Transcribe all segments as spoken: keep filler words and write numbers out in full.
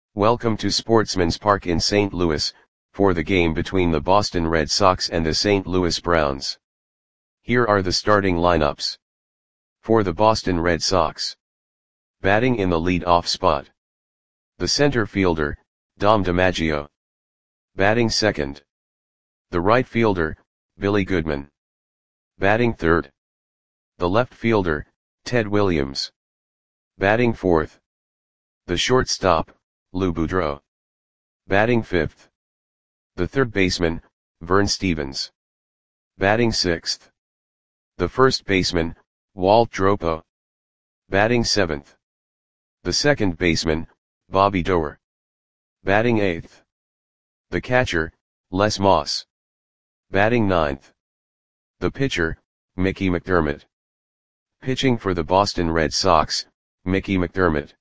Welcome to Sportsman's Park in Saint Louis, for the game between the Boston Red Sox and the Saint Louis Browns. Here are the starting lineups. For the Boston Red Sox. Batting in the lead-off spot. The center fielder, Dom DiMaggio. Batting second. The right fielder, Billy Goodman. Batting third. The left fielder, Ted Williams. Batting fourth. The shortstop, Lou Boudreau. Batting fifth. The third baseman, Vern Stephens. Batting sixth. The first baseman, Walt Dropo. Batting seventh. The second baseman, Bobby Doerr. Batting eighth. The catcher, Les Moss. Batting ninth. The pitcher, Mickey McDermott. Pitching for the Boston Red Sox, Mickey McDermott.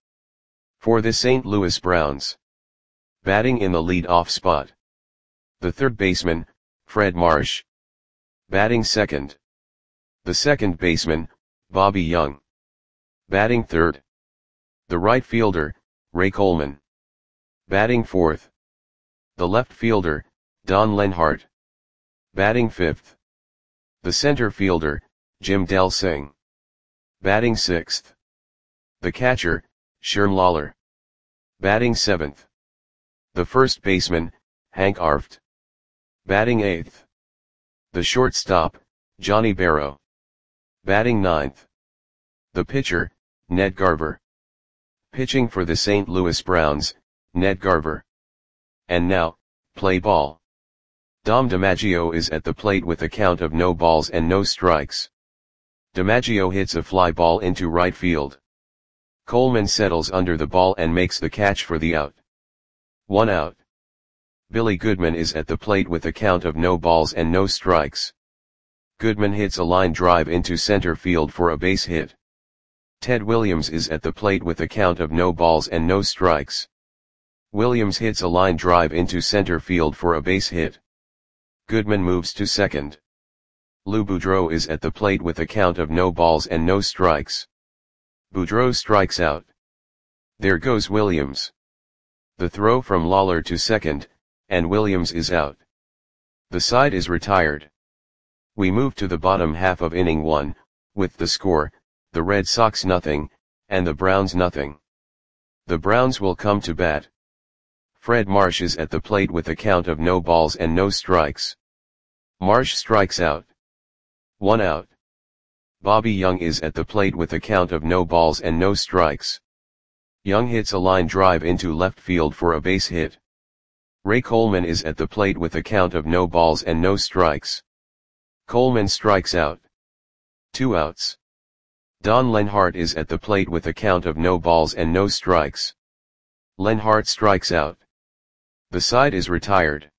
For the Saint Louis Browns. Batting in the lead-off spot. The third baseman, Fred Marsh. Batting second. The second baseman, Bobby Young. Batting third. The right fielder, Ray Coleman. Batting fourth. The left fielder, Don Lenhart. Batting fifth. The center fielder, Jim Delsing. Batting sixth. The catcher, Sherm Lawler. Batting seventh. The first baseman, Hank Arft. Batting eighth. The shortstop, Johnny Barrow. Batting ninth. The pitcher, Ned Garver. Pitching for the Saint Louis Browns, Ned Garver. And now, play ball. Dom DiMaggio is at the plate with a count of no balls and no strikes. DiMaggio hits a fly ball into right field. Coleman settles under the ball and makes the catch for the out. One out. Billy Goodman is at the plate with a count of no balls and no strikes. Goodman hits a line drive into center field for a base hit. Ted Williams is at the plate with a count of no balls and no strikes. Williams hits a line drive into center field for a base hit. Goodman moves to second. Lou Boudreau is at the plate with a count of no balls and no strikes. Boudreau strikes out. There goes Williams. The throw from Lawler to second, and Williams is out. The side is retired. We move to the bottom half of inning one, with the score, the Red Sox nothing, and the Browns nothing. The Browns will come to bat. Fred Marsh is at the plate with a count of no balls and no strikes. Marsh strikes out. One out. Bobby Young is at the plate with a count of no balls and no strikes. Young hits a line drive into left field for a base hit. Ray Coleman is at the plate with a count of no balls and no strikes. Coleman strikes out. Two outs. Don Lenhart is at the plate with a count of no balls and no strikes. Lenhart strikes out. The side is retired.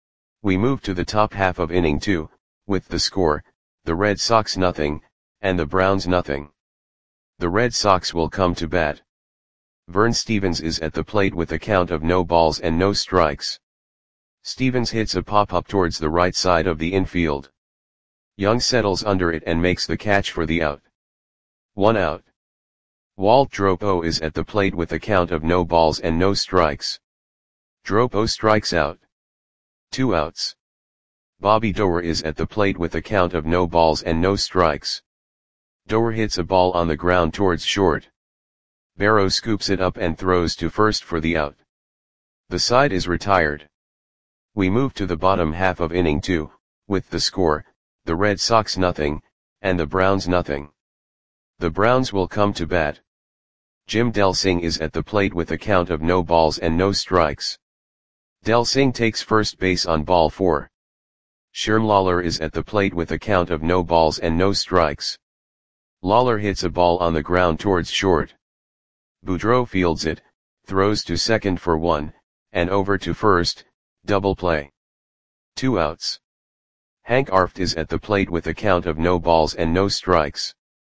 We move to the top half of inning two, with the score, the Red Sox nothing, and the Browns nothing. The Red Sox will come to bat. Vern Stephens is at the plate with a count of no balls and no strikes. Stephens hits a pop-up towards the right side of the infield. Young settles under it and makes the catch for the out. One out. Walt Dropo is at the plate with a count of no balls and no strikes. Dropo strikes out. Two outs. Bobby Doerr is at the plate with a count of no balls and no strikes. Doerr hits a ball on the ground towards short. Barrow scoops it up and throws to first for the out. The side is retired. We move to the bottom half of inning two, with the score, the Red Sox nothing, and the Browns nothing. The Browns will come to bat. Jim Delsing is at the plate with a count of no balls and no strikes. Delsing takes first base on ball four. Sherm Lawler is at the plate with a count of no balls and no strikes. Lawler hits a ball on the ground towards short. Boudreau fields it, throws to second for one, and over to first, double play. Two outs. Hank Arft is at the plate with a count of no balls and no strikes.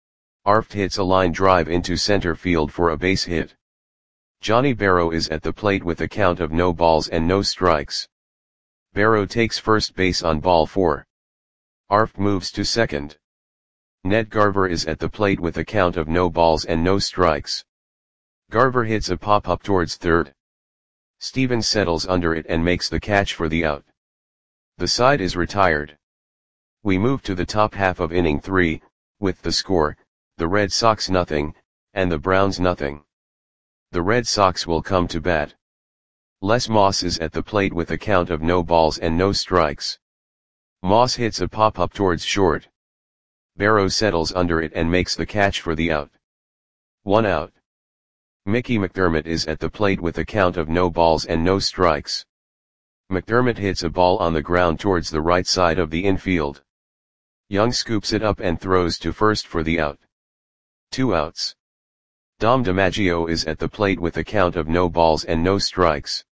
Arft hits a line drive into center field for a base hit. Johnny Barrow is at the plate with a count of no balls and no strikes. Barrow takes first base on ball four. Arft moves to second. Ned Garver is at the plate with a count of no balls and no strikes. Garver hits a pop-up towards third. Stevens settles under it and makes the catch for the out. The side is retired. We move to the top half of inning three, with the score, the Red Sox nothing, and the Browns nothing. The Red Sox will come to bat. Les Moss is at the plate with a count of no balls and no strikes. Moss hits a pop-up towards short. Barrow settles under it and makes the catch for the out. One out. Mickey McDermott is at the plate with a count of no balls and no strikes. McDermott hits a ball on the ground towards the right side of the infield. Young scoops it up and throws to first for the out. Two outs. Dom DiMaggio is at the plate with a count of no balls and no strikes.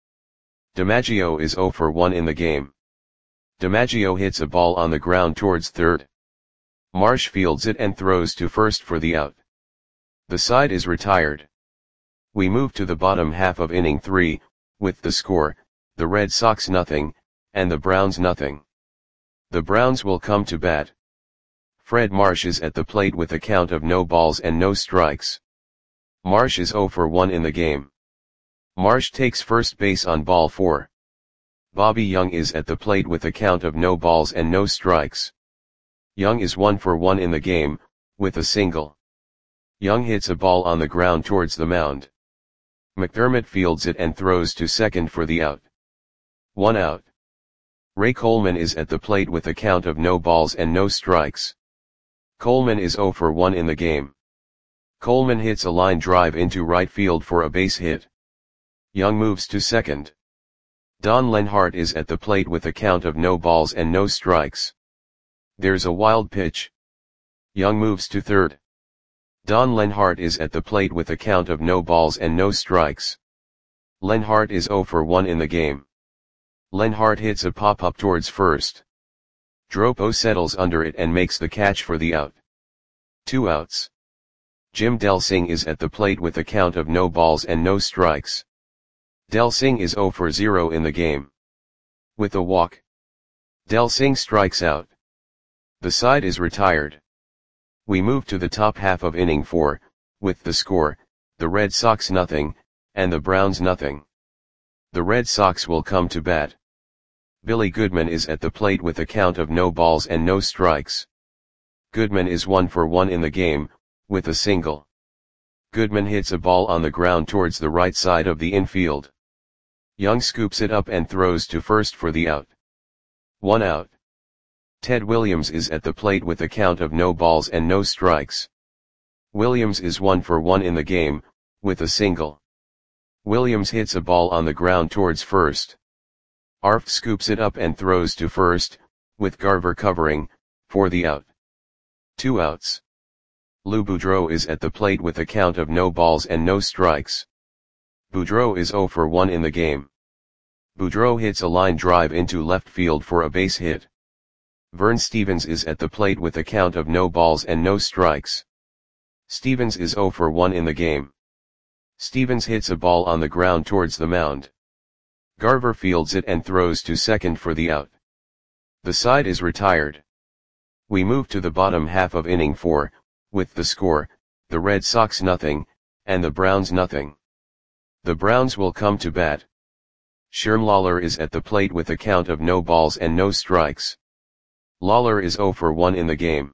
DiMaggio is zero for one in the game. DiMaggio hits a ball on the ground towards third. Marsh fields it and throws to first for the out. The side is retired. We move to the bottom half of inning three, with the score, the Red Sox nothing, and the Browns nothing. The Browns will come to bat. Fred Marsh is at the plate with a count of no balls and no strikes. Marsh is zero for one in the game. Marsh takes first base on ball four. Bobby Young is at the plate with a count of no balls and no strikes. Young is one for one in the game, with a single. Young hits a ball on the ground towards the mound. McDermott fields it and throws to second for the out. One out. Ray Coleman is at the plate with a count of no balls and no strikes. Coleman is zero for one in the game. Coleman hits a line drive into right field for a base hit. Young moves to second. Don Lenhart is at the plate with a count of no balls and no strikes. There's a wild pitch. Young moves to third. Don Lenhart is at the plate with a count of no balls and no strikes. Lenhart is zero for one in the game. Lenhart hits a pop-up towards first. Dropo settles under it and makes the catch for the out. Two outs. Jim Delsing is at the plate with a count of no balls and no strikes. Delsing is zero for zero in the game. With a walk. Delsing strikes out. The side is retired. We move to the top half of inning four, with the score, the Red Sox nothing, and the Browns nothing. The Red Sox will come to bat. Billy Goodman is at the plate with a count of no balls and no strikes. Goodman is one for one in the game, with a single. Goodman hits a ball on the ground towards the right side of the infield. Young scoops it up and throws to first for the out. One out. Ted Williams is at the plate with a count of no balls and no strikes. Williams is one for one in the game, with a single. Williams hits a ball on the ground towards first. Arft scoops it up and throws to first, with Garver covering, for the out. Two outs. Lou Boudreau is at the plate with a count of no balls and no strikes. Boudreau is zero for one in the game. Boudreau hits a line drive into left field for a base hit. Vern Stevens is at the plate with a count of no balls and no strikes. Stevens is zero for one in the game. Stevens hits a ball on the ground towards the mound. Garver fields it and throws to second for the out. The side is retired. We move to the bottom half of inning four, with the score, the Red Sox nothing, and the Browns nothing. The Browns will come to bat. Sherm Lawler is at the plate with a count of no balls and no strikes. Lawler is zero for one in the game.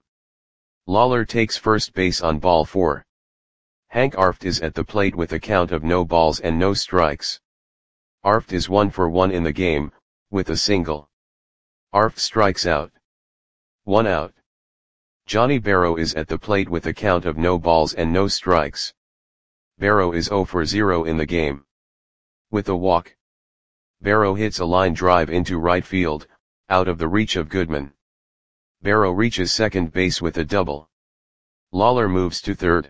Lawler takes first base on ball four. Hank Arft is at the plate with a count of no balls and no strikes. Arft is one for one in the game, with a single. Arft strikes out. One out. Johnny Barrow is at the plate with a count of no balls and no strikes. Barrow is zero for zero in the game. With a walk. Barrow hits a line drive into right field, out of the reach of Goodman. Barrow reaches second base with a double. Lawler moves to third.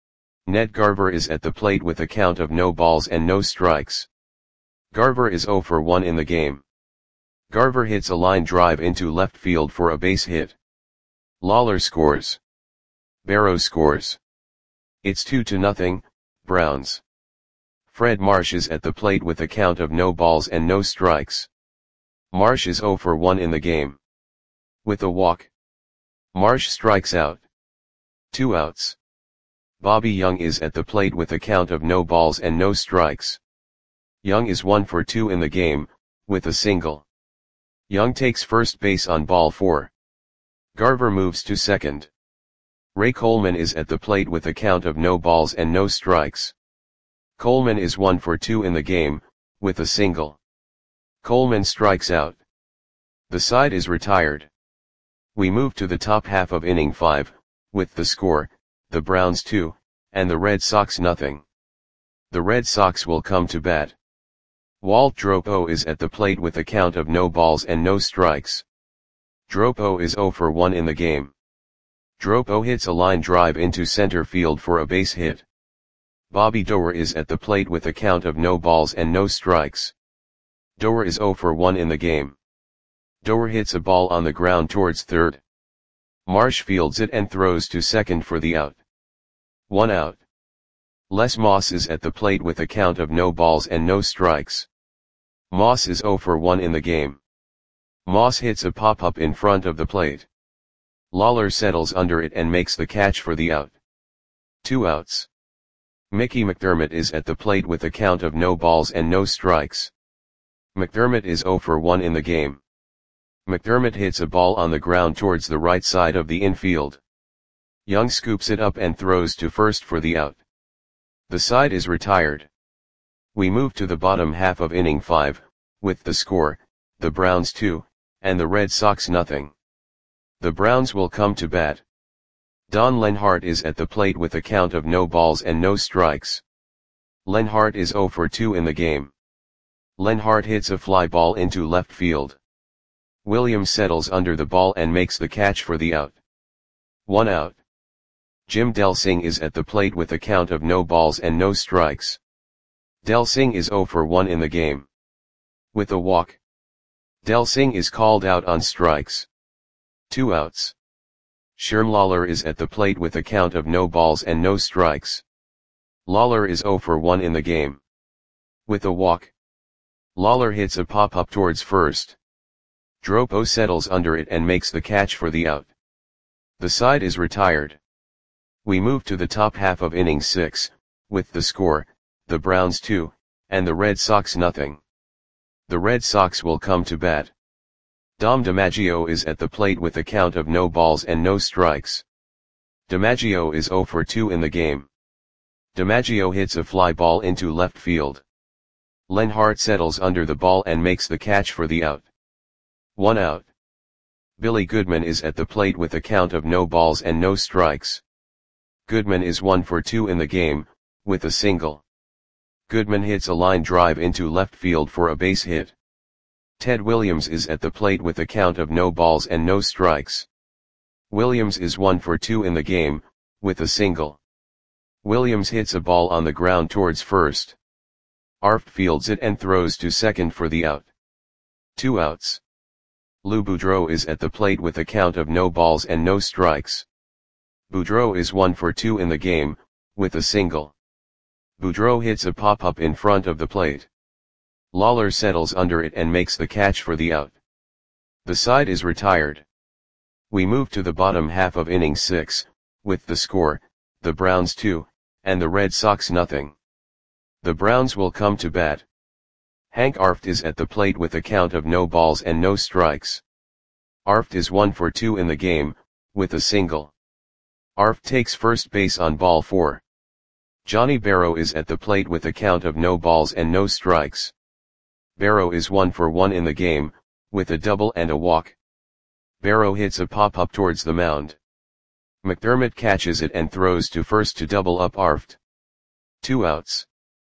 Ned Garver is at the plate with a count of no balls and no strikes. Garver is zero for one in the game. Garver hits a line drive into left field for a base hit. Lawler scores. Barrow scores. It's two to nothing, Browns. Fred Marsh is at the plate with a count of no balls and no strikes. Marsh is zero for one in the game. With a walk. Marsh strikes out. Two outs. Bobby Young is at the plate with a count of no balls and no strikes. Young is one for two in the game, with a single. Young takes first base on ball four. Garver moves to second. Ray Coleman is at the plate with a count of no balls and no strikes. Coleman is one for two in the game, with a single. Coleman strikes out. The side is retired. We move to the top half of inning five, with the score, the Browns two, and the Red Sox nothing. The Red Sox will come to bat. Walt Dropo is at the plate with a count of no balls and no strikes. Dropo is zero for one in the game. Dropo hits a line drive into center field for a base hit. Bobby Doerr is at the plate with a count of no balls and no strikes. Doerr is zero for one in the game. Doerr hits a ball on the ground towards third. Marsh fields it and throws to second for the out. One out. Les Moss is at the plate with a count of no balls and no strikes. Moss is zero for one in the game. Moss hits a pop-up in front of the plate. Lawler settles under it and makes the catch for the out. Two outs. Mickey McDermott is at the plate with a count of no balls and no strikes. McDermott is zero for one in the game. McDermott hits a ball on the ground towards the right side of the infield. Young scoops it up and throws to first for the out. The side is retired. We move to the bottom half of inning five, with the score, the Browns two, and the Red Sox nothing. The Browns will come to bat. Don Lenhart is at the plate with a count of no balls and no strikes. Lenhart is zero for two in the game. Lenhart hits a fly ball into left field. Williams settles under the ball and makes the catch for the out. One out. Jim Delsing is at the plate with a count of no balls and no strikes. Delsing is zero for one in the game. With a walk. Delsing is called out on strikes. Two outs. Sherm Lawler is at the plate with a count of no balls and no strikes. Lawler is zero for one in the game. With a walk. Lawler hits a pop-up towards first. Dropo settles under it and makes the catch for the out. The side is retired. We move to the top half of inning six, with the score, the Browns two, and the Red Sox nothing. The Red Sox will come to bat. Dom DiMaggio is at the plate with a count of no balls and no strikes. DiMaggio is zero for two in the game. DiMaggio hits a fly ball into left field. Lenhart settles under the ball and makes the catch for the out. One out. Billy Goodman is at the plate with a count of no balls and no strikes. Goodman is one for two in the game, with a single. Goodman hits a line drive into left field for a base hit. Ted Williams is at the plate with a count of no balls and no strikes. Williams is one for two in the game, with a single. Williams hits a ball on the ground towards first. Arft fields it and throws to second for the out. Two outs. Lou Boudreau is at the plate with a count of no balls and no strikes. Boudreau is one for two in the game, with a single. Boudreau hits a pop-up in front of the plate. Lawler settles under it and makes the catch for the out. The side is retired. We move to the bottom half of inning six, with the score, the Browns two, and the Red Sox nothing. The Browns will come to bat. Hank Arft is at the plate with a count of no balls and no strikes. Arft is one for two in the game, with a single. Arft takes first base on ball four. Johnny Barrow is at the plate with a count of no balls and no strikes. Barrow is one for one in the game, with a double and a walk. Barrow hits a pop-up towards the mound. McDermott catches it and throws to first to double up Arft. Two outs.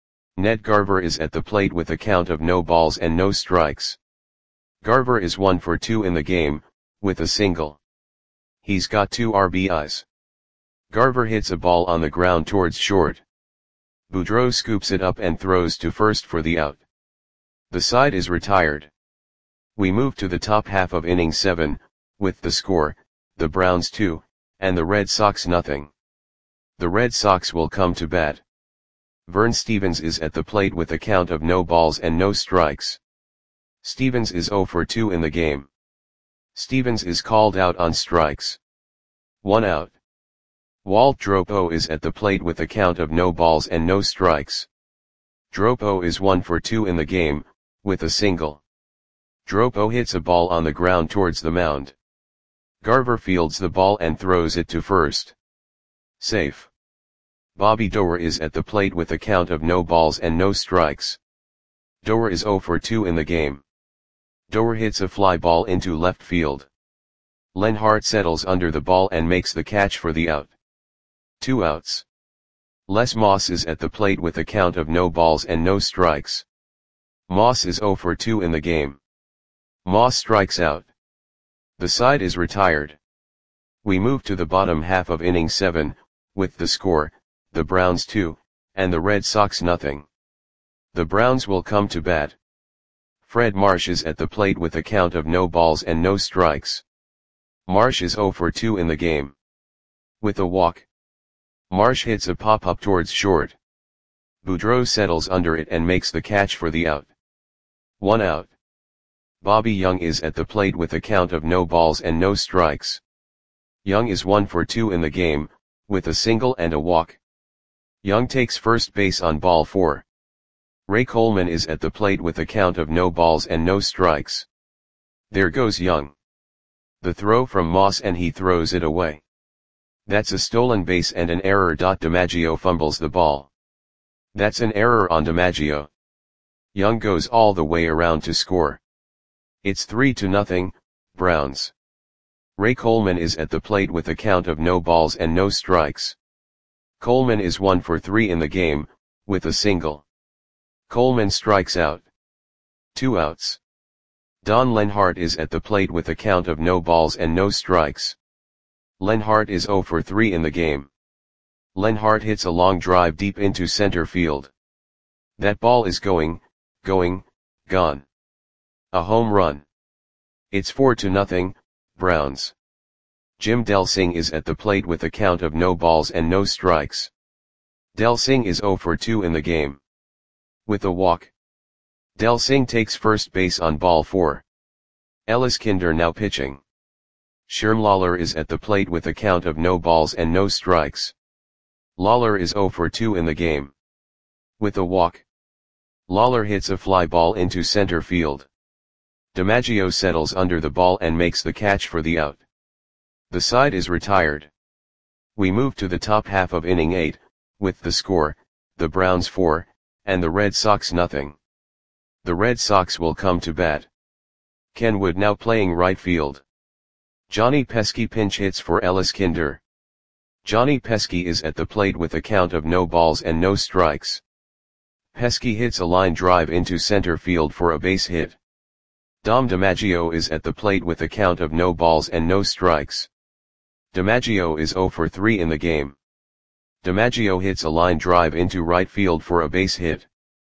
Ned Garver is at the plate with a count of no balls and no strikes. Garver is one for two in the game, with a single. He's got two R B Is. Garver hits a ball on the ground towards short. Boudreau scoops it up and throws to first for the out. The side is retired. We move to the top half of inning seven, with the score, the Browns two, and the Red Sox nothing. The Red Sox will come to bat. Vern Stevens is at the plate with a count of no balls and no strikes. Stevens is zero for two in the game. Stevens is called out on strikes. One out. Walt Dropo is at the plate with a count of no balls and no strikes. Dropo is one for two in the game, with a single. Dropo hits a ball on the ground towards the mound. Garver fields the ball and throws it to first. Safe. Bobby Doerr is at the plate with a count of no balls and no strikes. Doerr is zero for two in the game. Doerr hits a fly ball into left field. Lenhart settles under the ball and makes the catch for the out. Two outs. Les Moss is at the plate with a count of no balls and no strikes. Moss is zero for two in the game. Moss strikes out. The side is retired. We move to the bottom half of inning seven, with the score, the Browns two, and the Red Sox nothing. The Browns will come to bat. Fred Marsh is at the plate with a count of no balls and no strikes. Marsh is zero for two in the game. With a walk. Marsh hits a pop-up towards short. Boudreau settles under it and makes the catch for the out. One out. Bobby Young is at the plate with a count of no balls and no strikes. Young is one for two in the game, with a single and a walk. Young takes first base on ball four. Ray Coleman is at the plate with a count of no balls and no strikes. There goes Young. The throw from Moss and he throws it away. That's a stolen base and an error. DiMaggio fumbles the ball. That's an error on DiMaggio. Young goes all the way around to score. It's three to nothing, Browns. Ray Coleman is at the plate with a count of no balls and no strikes. Coleman is one for three in the game, with a single. Coleman strikes out. Two outs. Don Lenhart is at the plate with a count of no balls and no strikes. Lenhart is zero for three in the game. Lenhart hits a long drive deep into center field. That ball is going, going, gone. A home run. It's four to nothing, Browns. Jim Delsing is at the plate with a count of no balls and no strikes. Delsing is zero for two in the game. With a walk. Delsing takes first base on ball four. Ellis Kinder now pitching. Sherm Lawler is at the plate with a count of no balls and no strikes. Lawler is zero for two in the game. With a walk. Lawler hits a fly ball into center field. DiMaggio settles under the ball and makes the catch for the out. The side is retired. We move to the top half of inning eight, with the score, the Browns four, and the Red Sox nothing. The Red Sox will come to bat. Ken Wood now playing right field. Johnny Pesky pinch hits for Ellis Kinder. Johnny Pesky is at the plate with a count of no balls and no strikes. Pesky hits a line drive into center field for a base hit. Dom DiMaggio is at the plate with a count of no balls and no strikes. DiMaggio is zero for three in the game. DiMaggio hits a line drive into right field for a base hit.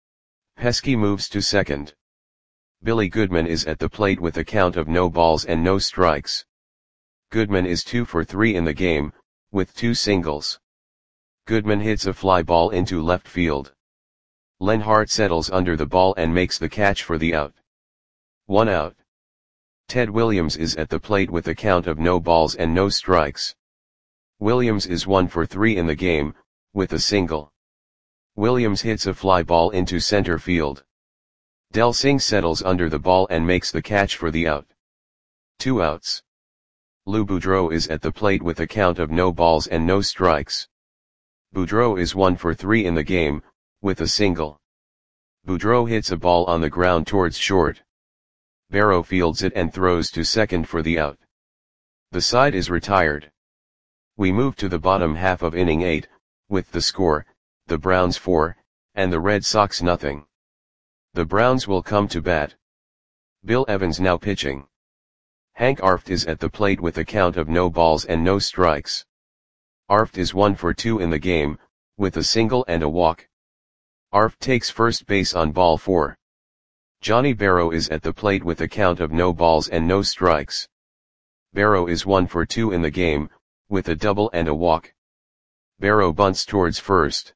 Pesky moves to second. Billy Goodman is at the plate with a count of no balls and no strikes. Goodman is two for three in the game, with two singles. Goodman hits a fly ball into left field. Lenhart settles under the ball and makes the catch for the out. One out. Ted Williams is at the plate with a count of no balls and no strikes. Williams is one for three in the game, with a single. Williams hits a fly ball into center field. Delsing settles under the ball and makes the catch for the out. Two outs. Lou Boudreau is at the plate with a count of no balls and no strikes. Boudreau is one for three in the game, with a single. Boudreau hits a ball on the ground towards short. Barrow fields it and throws to second for the out. The side is retired. We move to the bottom half of inning eight, with the score, the Browns four, and the Red Sox nothing. The Browns will come to bat. Bill Evans now pitching. Hank Arft is at the plate with a count of no balls and no strikes. Arft is one for two in the game, with a single and a walk. Arft takes first base on ball four. Johnny Barrow is at the plate with a count of no balls and no strikes. Barrow is one for two in the game, with a double and a walk. Barrow bunts towards first.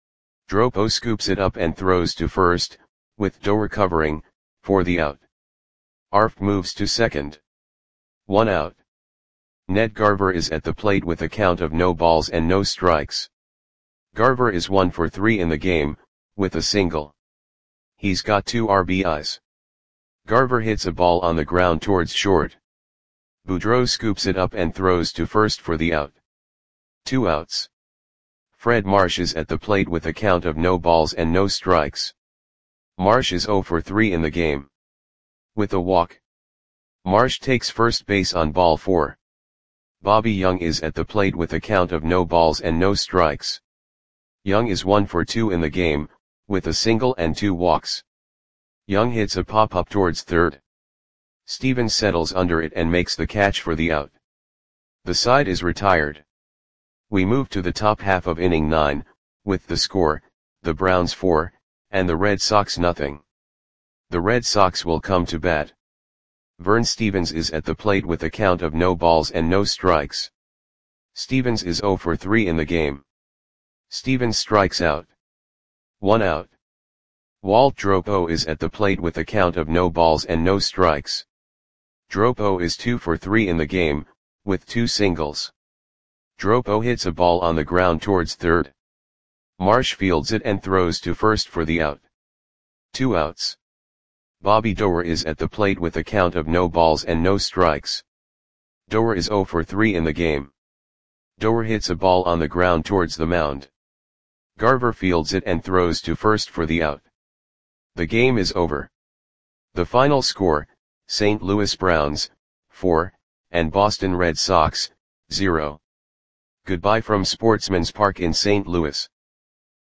Dropo scoops it up and throws to first, with Doerr covering, for the out. Arft moves to second. One out. Ned Garver is at the plate with a count of no balls and no strikes. Garver is one for three in the game, with a single. He's got two R B Is. Garver hits a ball on the ground towards short. Boudreau scoops it up and throws to first for the out. Two outs. Fred Marsh is at the plate with a count of no balls and no strikes. Marsh is oh for three in the game. With a walk. Marsh takes first base on ball four. Bobby Young is at the plate with a count of no balls and no strikes. Young is one for two in the game, with a single and two walks. Young hits a pop-up towards third. Stevens settles under it and makes the catch for the out. The side is retired. We move to the top half of inning nine, with the score, the Browns four, and the Red Sox nothing. The Red Sox will come to bat. Vern Stevens is at the plate with a count of no balls and no strikes. Stevens is oh for three in the game. Stevens strikes out. One out. Walt Dropo is at the plate with a count of no balls and no strikes. Dropo is two for three in the game, with two singles. Dropo hits a ball on the ground towards third. Marsh fields it and throws to first for the out. Two outs. Bobby Doerr is at the plate with a count of no balls and no strikes. Doerr is oh for three in the game. Doerr hits a ball on the ground towards the mound. Garver fields it and throws to first for the out. The game is over. The final score, Saint Louis Browns, four, and Boston Red Sox, zero. Goodbye from Sportsman's Park in Saint Louis.